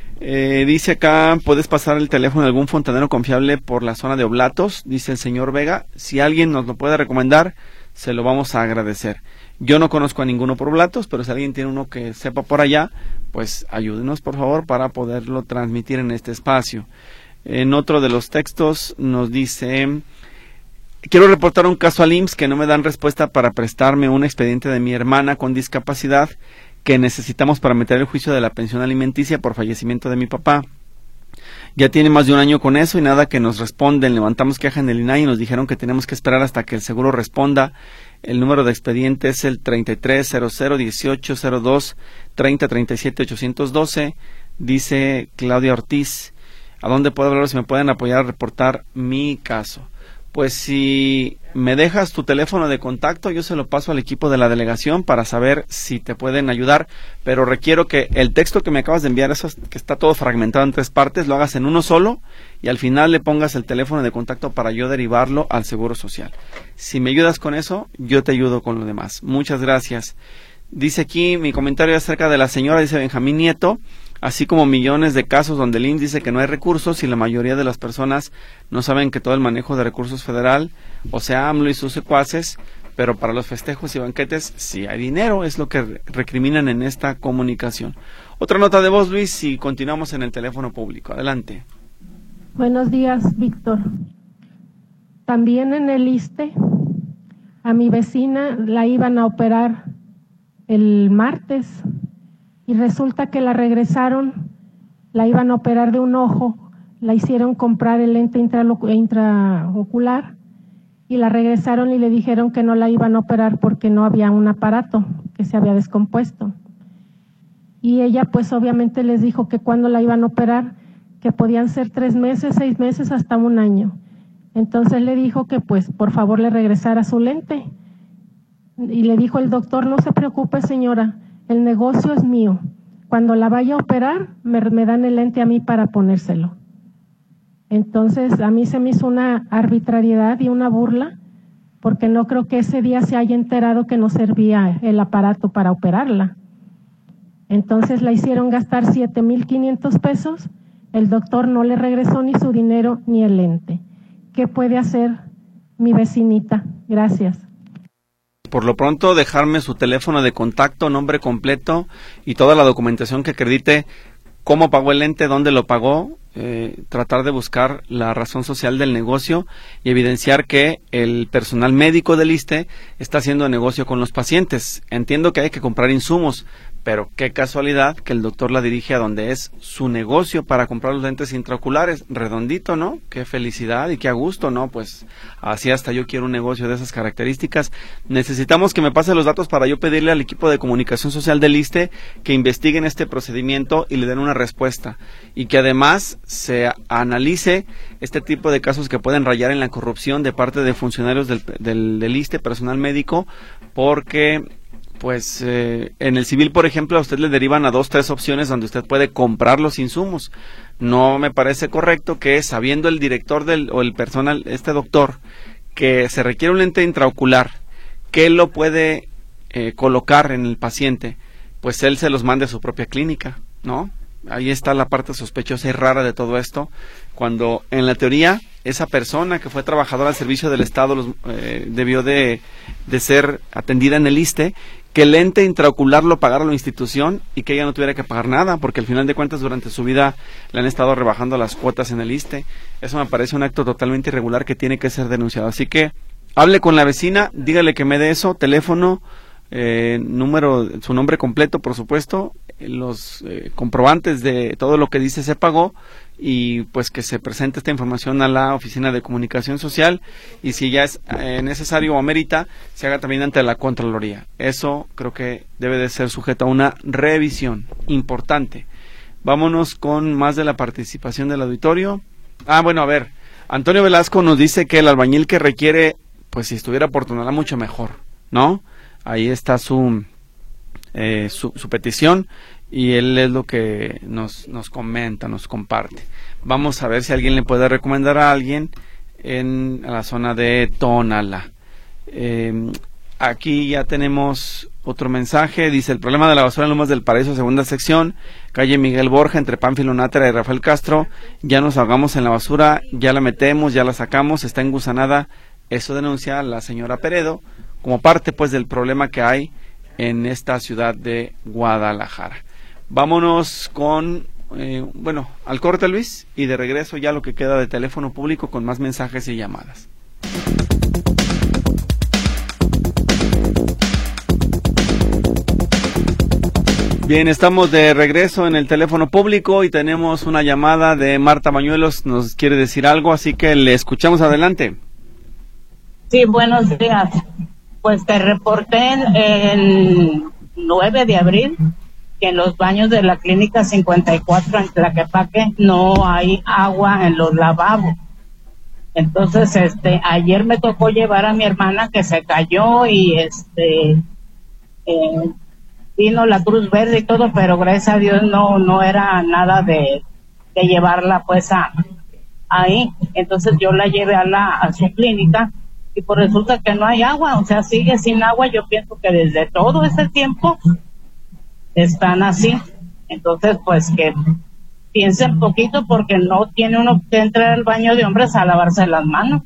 Eh, dice acá, ¿puedes pasar el teléfono de algún fontanero confiable por la zona de Oblatos? Dice el señor Vega. Si alguien nos lo puede recomendar, se lo vamos a agradecer. Yo no conozco a ninguno por Oblatos, pero si alguien tiene uno que sepa por allá, pues ayúdenos por favor para poderlo transmitir en este espacio. En otro de los textos nos dice, quiero reportar un caso al I M S S que no me dan respuesta para prestarme un expediente de mi hermana con discapacidad que necesitamos para meter el juicio de la pensión alimenticia por fallecimiento de mi papá. Ya tiene más de un año con eso y nada que nos responden. Levantamos queja en el I N A I y nos dijeron que tenemos que esperar hasta que el seguro responda. El número de expediente es el treinta y tres cero cero dieciocho cero dos treinta treinta y siete ochocientos doce. Dice Claudia Ortiz, ¿a dónde puedo hablar si me pueden apoyar a reportar mi caso? pues si me dejas tu teléfono de contacto, yo se lo paso al equipo de la delegación para saber si te pueden ayudar, pero requiero que el texto que me acabas de enviar, eso que está todo fragmentado en tres partes, lo hagas en uno solo y al final le pongas el teléfono de contacto para yo derivarlo al Seguro Social. Si me ayudas con eso, yo te ayudo con lo demás. Muchas gracias. Dice aquí mi comentario acerca de la señora, dice Benjamín Nieto, así como millones de casos donde el I M S S dice que no hay recursos y la mayoría de las personas no saben que todo el manejo de recursos federal, o sea, AMLO y sus secuaces, pero para los festejos y banquetes sí hay dinero, es lo que recriminan en esta comunicación. Otra nota de voz, Luis, y continuamos en el teléfono público. Adelante. Buenos días, Víctor. También en el ISSSTE, a mi vecina la iban a operar el martes, y resulta que la regresaron, la iban a operar de un ojo, la hicieron comprar el lente intraocular y la regresaron y le dijeron que no la iban a operar porque no había un aparato, que se había descompuesto. Y ella pues obviamente les dijo que cuando la iban a operar, que podían ser tres meses, seis meses, hasta un año. Entonces le dijo que pues por favor le regresara su lente. Y le dijo el doctor, no se preocupe señora, el negocio es mío. Cuando la vaya a operar, me, me dan el lente a mí para ponérselo. Entonces, a mí se me hizo una arbitrariedad y una burla, porque no creo que ese día se haya enterado que no servía el aparato para operarla. Entonces, la hicieron gastar siete mil quinientos pesos, el doctor no le regresó ni su dinero ni el lente. ¿Qué puede hacer mi vecinita? Gracias. Por lo pronto, dejarme su teléfono de contacto, nombre completo y toda la documentación que acredite cómo pagó el lente, dónde lo pagó, eh, tratar de buscar la razón social del negocio y evidenciar que el personal médico del ISSSTE está haciendo negocio con los pacientes. Entiendo que hay que comprar insumos, pero qué casualidad que el doctor la dirige a donde es su negocio para comprar los lentes intraoculares. Redondito, ¿no? Qué felicidad y qué a gusto, ¿no? Pues así hasta yo quiero un negocio de esas características. Necesitamos que me pase los datos para yo pedirle al equipo de comunicación social del ISSSTE que investiguen este procedimiento y le den una respuesta. Y que además se analice este tipo de casos que pueden rayar en la corrupción de parte de funcionarios del, del, del ISSSTE, personal médico, porque pues eh, en el civil, por ejemplo, a usted le derivan a dos, tres opciones donde usted puede comprar los insumos. No me parece correcto que, sabiendo el director del o el personal, este doctor, que se requiere un lente intraocular, que él lo puede eh, colocar en el paciente, pues él se los mande a su propia clínica, ¿no? Ahí está la parte sospechosa y rara de todo esto, cuando en la teoría esa persona que fue trabajadora al servicio del Estado los, eh, debió de, de ser atendida en el ISSSTE, que el lente intraocular lo pagara la institución y que ella no tuviera que pagar nada, porque al final de cuentas durante su vida le han estado rebajando las cuotas en el ISSSTE. Eso me parece un acto totalmente irregular que tiene que ser denunciado. Así que hable con la vecina, dígale que me dé eso, teléfono, eh, número, su nombre completo, por supuesto, los eh, comprobantes de todo lo que dice se pagó, y pues que se presente esta información a la Oficina de Comunicación Social, y si ya es eh, necesario o amerita, se haga también ante la Contraloría. Eso creo que debe de ser sujeto a una revisión importante. Vámonos con más de la participación del auditorio. Ah, bueno, a ver, Antonio Velasco nos dice que el albañil que requiere, pues si estuviera por tonelada mucho mejor, ¿no? Ahí está su, eh, su, su petición, y él es lo que nos, nos comenta, nos comparte. Vamos a ver si alguien le puede recomendar a alguien en la zona de Tonalá. Eh, aquí ya tenemos otro mensaje, dice: el problema de la basura en Lomas del Paraíso, segunda sección, calle Miguel Borja, entre Pánfilo Nátera y Rafael Castro, ya nos ahogamos en la basura, ya la metemos, ya la sacamos, está engusanada. Eso denuncia la señora Peredo, como parte pues del problema que hay en esta ciudad de Guadalajara. Vámonos con, eh, bueno, al corte, Luis, y de regreso ya lo que queda de teléfono público con más mensajes y llamadas. Bien, estamos de regreso en el teléfono público y tenemos una llamada de Marta Bañuelos, nos quiere decir algo, así que le escuchamos. Adelante. Sí, buenos días. Pues te reporté el nueve de abril que en los baños de la clínica cincuenta y cuatro en Tlaquepaque no hay agua en los lavabos. Entonces, este, ayer me tocó llevar a mi hermana que se cayó y este, eh, vino la Cruz Verde y todo, pero gracias a Dios no, no era nada de, de llevarla pues a, ahí. Entonces yo la llevé a la, a su clínica y pues resulta que no hay agua, o sea, sigue sin agua. Yo pienso que desde todo ese tiempo están así. Entonces, pues que piensen poquito porque no tiene uno que entrar al baño de hombres a lavarse las manos.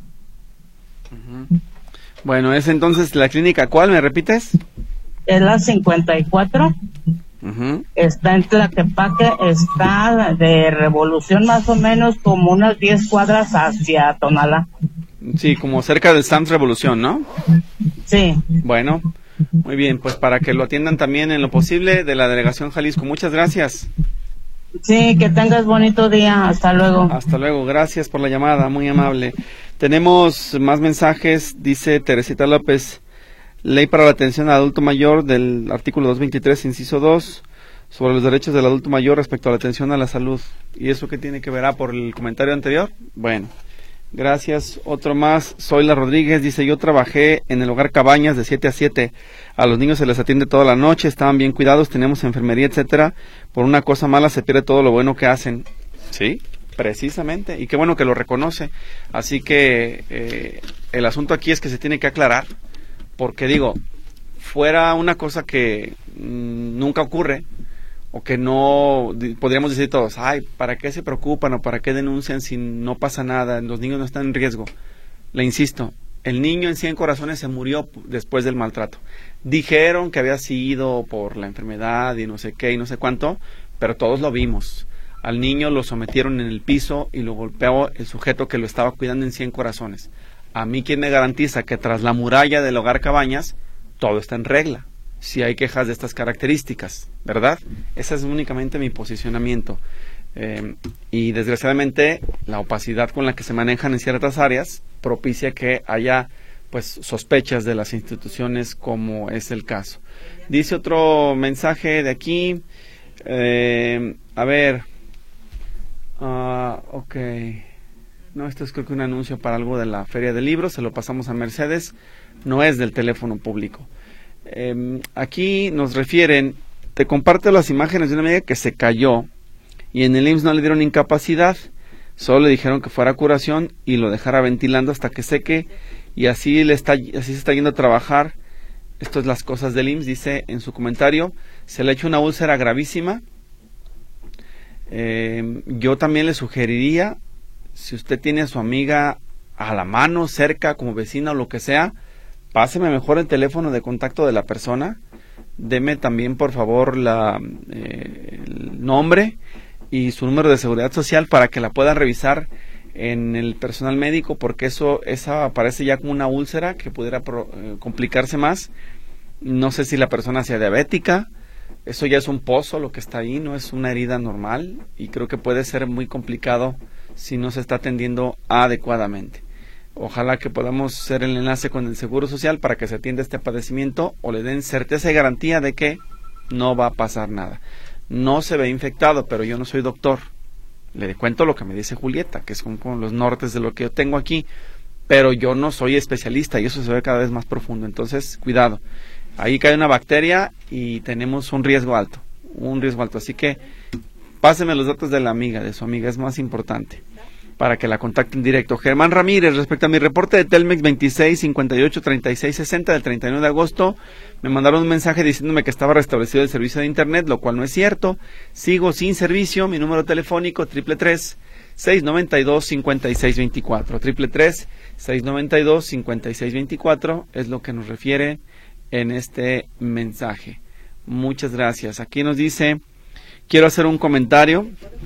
Uh-huh. Bueno, es entonces la clínica, ¿cuál? ¿Me repites? Es la cincuenta y cuatro. Uh-huh. Está en Tlaquepaque, está de Revolución más o menos como unas diez cuadras hacia Tonalá. Sí, como cerca del Sams Revolución, ¿no? Sí. Bueno, muy bien, pues para que lo atiendan también en lo posible de la Delegación Jalisco. Muchas gracias. Sí, que tengas bonito día. Hasta luego. Hasta luego. Gracias por la llamada, muy amable. Tenemos más mensajes. Dice Teresita López, Ley para la Atención al Adulto Mayor del artículo doscientos veintitrés, inciso dos, sobre los derechos del adulto mayor respecto a la atención a la salud. ¿Y eso qué tiene que ver? Ah, por el comentario anterior. Bueno, gracias. Otro más, Zoila Rodríguez, dice, yo trabajé en el hogar Cabañas de siete a siete. A los niños se les atiende toda la noche, estaban bien cuidados, tenemos enfermería, etcétera. Por una cosa mala se pierde todo lo bueno que hacen. Sí, precisamente. Y qué bueno que lo reconoce. Así que eh, el asunto aquí es que se tiene que aclarar. Porque digo, fuera una cosa que mmm, nunca ocurre, o que no, podríamos decir todos, ay, ¿para qué se preocupan o para qué denuncian si no pasa nada? Los niños no están en riesgo. Le insisto, el niño en Cien Corazones se murió después del maltrato. Dijeron que había sido por la enfermedad y no sé qué y no sé cuánto, pero todos lo vimos. Al niño lo sometieron en el piso y lo golpeó el sujeto que lo estaba cuidando en Cien Corazones. A mí, ¿quién me garantiza que tras la muralla del hogar Cabañas todo está en regla? Si hay quejas de estas características, ¿verdad? Ese es únicamente mi posicionamiento. Eh, y desgraciadamente la opacidad con la que se manejan en ciertas áreas propicia que haya pues sospechas de las instituciones, como es el caso. Dice otro mensaje de aquí, eh, a ver, uh, ok, no, esto es creo que un anuncio para algo de la Feria del Libro, se lo pasamos a Mercedes, no es del teléfono público. Eh, aquí nos refieren, te comparto las imágenes de una amiga que se cayó y en el I M S S no le dieron incapacidad, solo le dijeron que fuera a curación y lo dejara ventilando hasta que seque, y así le está, así se está yendo a trabajar. Esto es las cosas del I M S S, dice en su comentario, se le ha hecho una úlcera gravísima. Eh, yo también le sugeriría, si usted tiene a su amiga a la mano, cerca, como vecina o lo que sea, páseme mejor el teléfono de contacto de la persona, deme también por favor la, eh, el nombre y su número de seguridad social para que la pueda revisar en el personal médico, porque eso esa parece ya como una úlcera que pudiera pro, eh, complicarse más. No sé si la persona sea diabética, eso ya es un pozo lo que está ahí, no es una herida normal, y creo que puede ser muy complicado si no se está atendiendo adecuadamente. Ojalá que podamos hacer el enlace con el Seguro Social para que se atienda este padecimiento o le den certeza y garantía de que no va a pasar nada. No se ve infectado, pero yo no soy doctor. Le cuento lo que me dice Julieta, que son como los nortes de lo que yo tengo aquí, pero yo no soy especialista y eso se ve cada vez más profundo. Entonces, cuidado. Ahí cae una bacteria y tenemos un riesgo alto, un riesgo alto. Así que páseme los datos de la amiga, de su amiga, es más importante, para que la contacten directo. Germán Ramírez, respecto a mi reporte de Telmex veintiséis cincuenta y ocho treinta y seis sesenta del treinta y nueve de agosto, me mandaron un mensaje diciéndome que estaba restablecido el servicio de internet, lo cual no es cierto. Sigo sin servicio, mi número telefónico triple tres, seis noventa y dos, cincuenta y seis veinticuatro, triple tres, seis noventa y dos, cincuenta y seis veinticuatro es lo que nos refiere en este mensaje. Muchas gracias. Aquí nos dice, quiero hacer un comentario.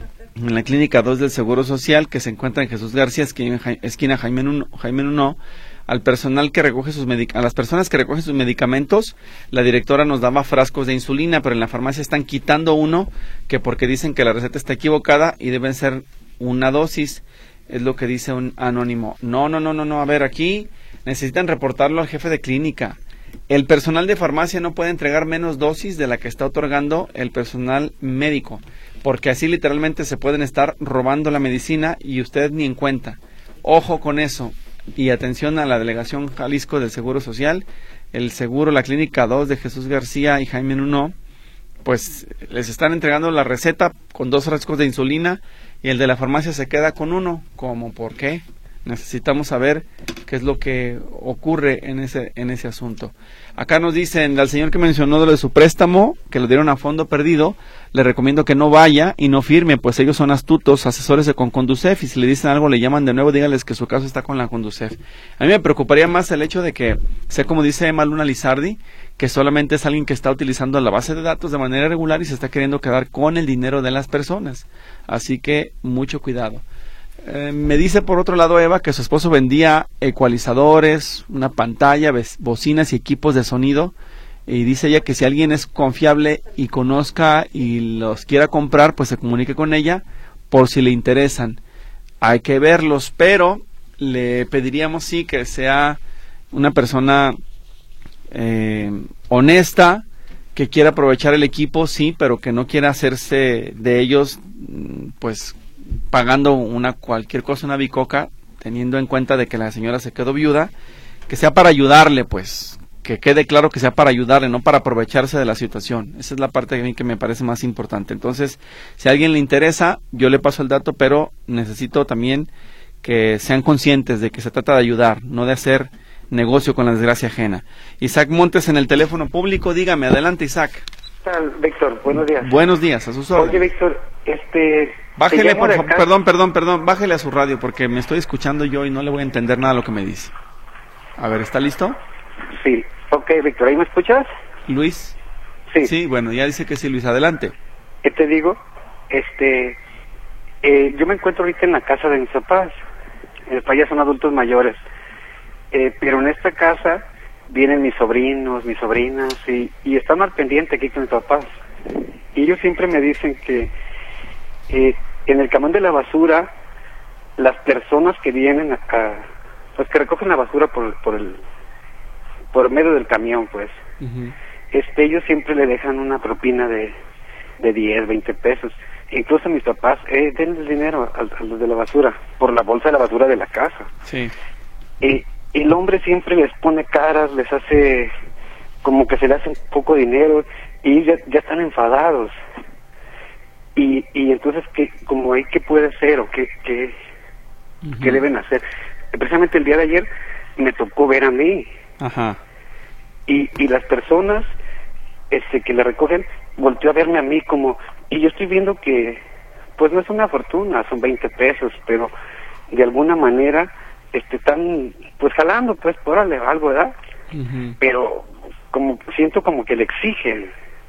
En la clínica dos del Seguro Social, que se encuentra en Jesús García, esquina Jaime Nuno, al personal que recoge sus medic- a las personas que recogen sus medicamentos, la directora nos daba frascos de insulina, pero en la farmacia están quitando uno, que porque dicen que la receta está equivocada y deben ser una dosis, es lo que dice un anónimo. No, no, no, no, no, a ver, aquí necesitan reportarlo al jefe de clínica. El personal de farmacia no puede entregar menos dosis de la que está otorgando el personal médico, porque así literalmente se pueden estar robando la medicina y usted ni en cuenta. ojo con eso. Y atención a la delegación Jalisco del Seguro Social, el seguro, la clínica dos de Jesús García y Jaime Nuno, pues les están entregando la receta con dos frascos de insulina y el de la farmacia se queda con uno. ¿Cómo? ¿Por qué? Necesitamos saber qué es lo que ocurre en ese en ese asunto. Acá nos dicen, al señor que mencionó de lo de su préstamo, que lo dieron a fondo perdido, le recomiendo que no vaya y no firme, pues ellos son astutos, asesores de con Conducef, y si le dicen algo, le llaman de nuevo, díganles que su caso está con la Conducef. A mí me preocuparía más el hecho de que, sea como dice Emma Luna Lizardi, que solamente es alguien que está utilizando la base de datos de manera regular y se está queriendo quedar con el dinero de las personas. Así que, mucho cuidado. Eh, me dice por otro lado Eva que su esposo vendía ecualizadores, una pantalla, bocinas y equipos de sonido, y dice ella que si alguien es confiable y conozca y los quiera comprar, pues se comunique con ella por si le interesan. Hay que verlos, pero le pediríamos sí que sea una persona eh, honesta, que quiera aprovechar el equipo, sí, pero que no quiera hacerse de ellos pues pagando una cualquier cosa, una bicoca, teniendo en cuenta de que la señora se quedó viuda, que sea para ayudarle, pues, que quede claro que sea para ayudarle, no para aprovecharse de la situación. Esa es la parte de mí que me parece más importante. Entonces, si a alguien le interesa, yo le paso el dato, pero necesito también que sean conscientes de que se trata de ayudar, no de hacer negocio con la desgracia ajena. Isaac Montes en el teléfono público, dígame, adelante Isaac. ¿Qué tal, Víctor? Buenos días. Buenos días, a sus órdenes. Oye, Víctor, este... Bájele, por favor, perdón, perdón, perdón, bájele a su radio porque me estoy escuchando yo y no le voy a entender nada de lo que me dice. A ver, ¿está listo? Sí, ok, Víctor, ¿ahí me escuchas? Luis. Sí. Sí, bueno, ya dice que sí, Luis, adelante. ¿Qué te digo? Este, eh, yo me encuentro ahorita en la casa de mis papás. Mis papás ya son adultos mayores. Eh, pero en esta casa vienen mis sobrinos, mis sobrinas y, y están al pendiente aquí con mis papás. Y ellos siempre me dicen que eh, en el camión de la basura, las personas que vienen acá, pues que recogen la basura por, por el por medio del camión, pues, uh-huh. este ellos siempre le dejan una propina de, de diez, veinte pesos. Incluso mis papás, eh, den el dinero a, a los de la basura, por la bolsa de la basura de la casa. Sí. Y el hombre siempre les pone caras, les hace como que se le hace un poco dinero y ya, ya están enfadados. Y, y entonces, ¿qué, como ahí qué puede ser o qué, qué, uh-huh. qué deben hacer? Precisamente el día de ayer me tocó ver a mí. Ajá. Y, y las personas este, que le recogen, volteó a verme a mí como, y yo estoy viendo que, pues no es una fortuna, son veinte pesos, pero de alguna manera este, están, pues jalando, pues, órale, algo, ¿verdad? Uh-huh. Pero como siento como que le exigen.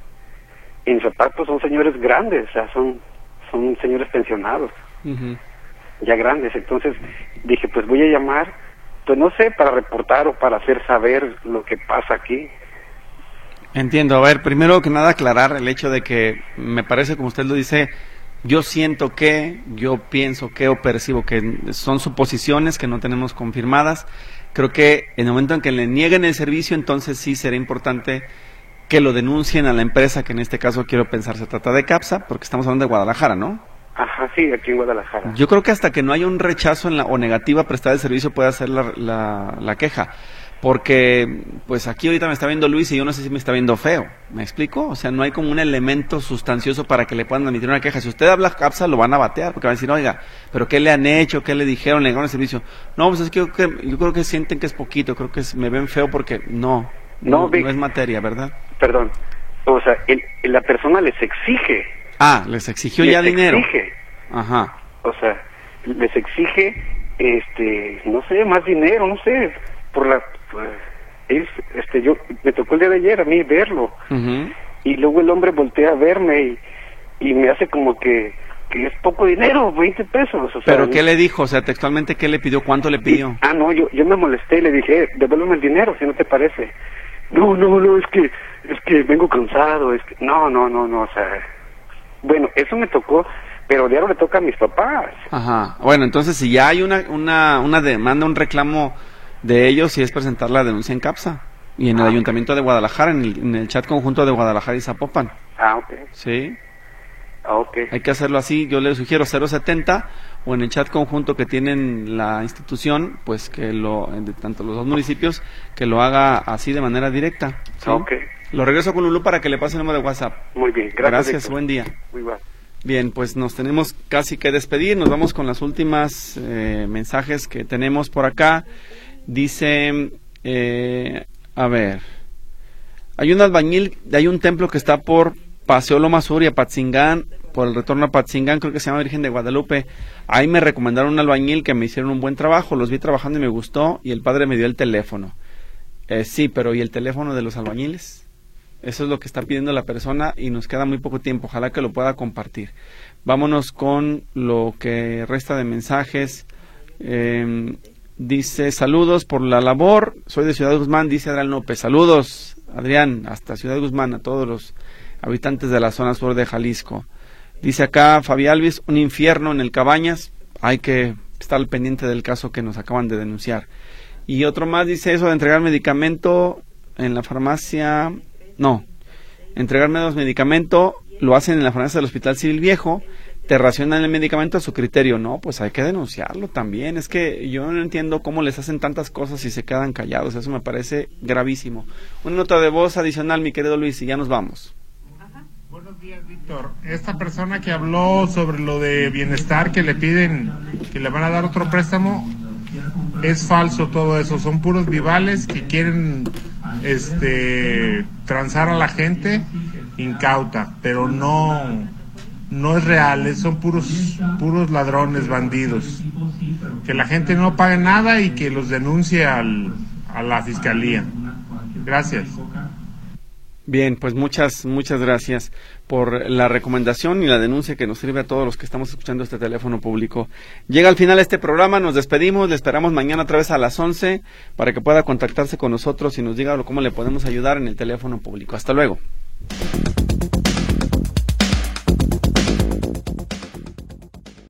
En mis papás pues son señores grandes, o sea, son, son señores pensionados, uh-huh. ya grandes. Entonces dije, pues voy a llamar, pues no sé, para reportar o para hacer saber lo que pasa aquí. Entiendo. A ver, primero que nada aclarar el hecho de que me parece, como usted lo dice, yo siento que, yo pienso que o percibo que son suposiciones que no tenemos confirmadas. Creo que en el momento en que le nieguen el servicio, entonces sí será importante que lo denuncien a la empresa, que en este caso quiero pensar se trata de CAPSA, porque estamos hablando de Guadalajara, ¿no? Ajá, sí, aquí en Guadalajara. Yo creo que hasta que no haya un rechazo en la, o negativa a prestar el servicio puede hacer la, la, la queja, porque pues aquí ahorita me está viendo Luis y yo no sé si me está viendo feo, ¿me explico? O sea, no hay como un elemento sustancioso para que le puedan admitir una queja. Si usted habla CAPSA lo van a batear, porque van a decir, oiga, pero ¿qué le han hecho? ¿Qué le dijeron? ¿Le negaron el servicio? No, pues es que yo, que, yo creo que sienten que es poquito, creo que es, me ven feo porque no, no, no, no es materia, ¿verdad? Perdón, o sea, el, la persona les exige. Ah, les exigió les ya dinero. Exige. Ajá. O sea, les exige, este, no sé, más dinero, no sé, por la, pues, es, este, yo, me tocó el día de ayer a mí verlo, uh-huh. y luego el hombre voltea a verme y, y me hace como que, que es poco dinero, veinte pesos, o sea. ¿Pero qué le dijo? O sea, textualmente, ¿qué le pidió? ¿Cuánto le pidió? Y, ah, no, yo, yo me molesté y le dije, eh, devuélveme el dinero, si no te parece. No, no, no, es que, es que vengo cansado, es que, no, no, no, no, o sea, bueno, eso me tocó, pero de ahora le toca a mis papás. Ajá, bueno, entonces si ya hay una, una, una demanda, un reclamo de ellos, si es presentar la denuncia en CAPSA, y en el ah, Ayuntamiento okay. de Guadalajara, en el, en el chat conjunto de Guadalajara y Zapopan. Ah, ok. Sí. Ah, okay. Hay que hacerlo así, yo le sugiero cero setenta o en el chat conjunto que tienen la institución, pues que lo, de tanto los dos municipios, que lo haga así de manera directa. ¿Sí? Ah, okay. Lo regreso con Lulú para que le pase el número de WhatsApp. Muy bien, gracias. Gracias, Héctor. buen día. Muy bien. Bien, pues nos tenemos casi que despedir, nos vamos con las últimas eh, mensajes que tenemos por acá. Dice, eh, a ver, hay un albañil, hay un templo que está por Paseo Loma Sur y Apatzingán, por el retorno a Apatzingán, creo que se llama Virgen de Guadalupe. Ahí me recomendaron un albañil que me hicieron un buen trabajo, los vi trabajando y me gustó, y el padre me dio el teléfono. Eh, sí, pero ¿y el teléfono de los albañiles? Eso es lo que está pidiendo la persona y nos queda muy poco tiempo, ojalá que lo pueda compartir. Vámonos con lo que resta de mensajes. Eh, dice, saludos por la labor, soy de Ciudad de Guzmán, dice Adrián López. Saludos, Adrián, hasta Ciudad de Guzmán, a todos los habitantes de la zona sur de Jalisco. Dice acá Fabi Alvis, un infierno en el Cabañas, hay que estar al pendiente del caso que nos acaban de denunciar. Y otro más dice eso de entregar medicamento en la farmacia, no, entregar menos medicamento, lo hacen en la farmacia del Hospital Civil Viejo, te racionan el medicamento a su criterio, no, pues hay que denunciarlo también, es que yo no entiendo cómo les hacen tantas cosas y se quedan callados, eso me parece gravísimo. Una nota de voz adicional, mi querido Luis, y ya nos vamos. Buenos días, Víctor. Esta persona que habló sobre lo de bienestar, que le piden, que le van a dar otro préstamo, es falso todo eso, son puros vivales que quieren este transar a la gente incauta, pero no no es real, son puros puros ladrones, bandidos. Que la gente no pague nada y que los denuncie al, a la fiscalía. Gracias. Bien, pues muchas, muchas gracias por la recomendación y la denuncia que nos sirve a todos los que estamos escuchando este teléfono público. Llega al final este programa, nos despedimos, le esperamos mañana otra vez a las once para que pueda contactarse con nosotros y nos diga cómo le podemos ayudar en el teléfono público. Hasta luego.